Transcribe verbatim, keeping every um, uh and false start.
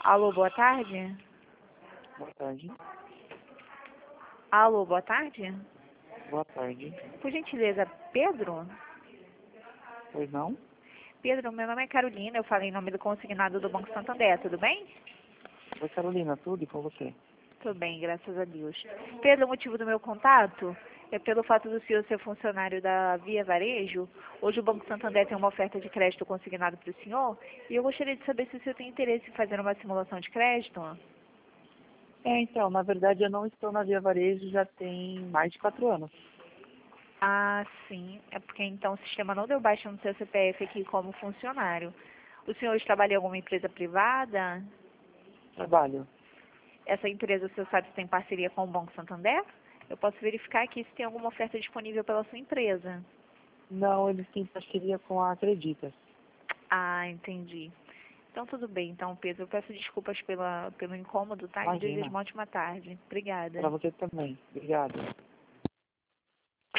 Alô, boa tarde? Boa tarde. Alô, boa tarde? Boa tarde. Por gentileza, Pedro? Pois não? Pedro, meu nome é Carolina, eu falei em nome do consignado do Banco Santander, tudo bem? Oi, Carolina, tudo e com você? Tudo bem, graças a Deus. Pedro, o motivo do meu contato é pelo fato do senhor ser funcionário da Via Varejo. Hoje o Banco Santander tem uma oferta de crédito consignado para o senhor e eu gostaria de saber se o senhor tem interesse em fazer uma simulação de crédito. É, então, na verdade eu não estou na Via Varejo já tem mais de quatro anos. Ah, sim. É porque então o sistema não deu baixa no seu C P F aqui como funcionário. O senhor trabalha em alguma empresa privada? Trabalho. Essa empresa, o senhor sabe se tem parceria com o Banco Santander? Eu posso verificar aqui se tem alguma oferta disponível pela sua empresa. Não, eles têm parceria com a Acreditas. Ah, entendi. Então tudo bem. Então, Pedro, eu peço desculpas pela, pelo incômodo, tá? E desejo Imagina. uma ótima tarde. Obrigada. Para você também. Obrigado.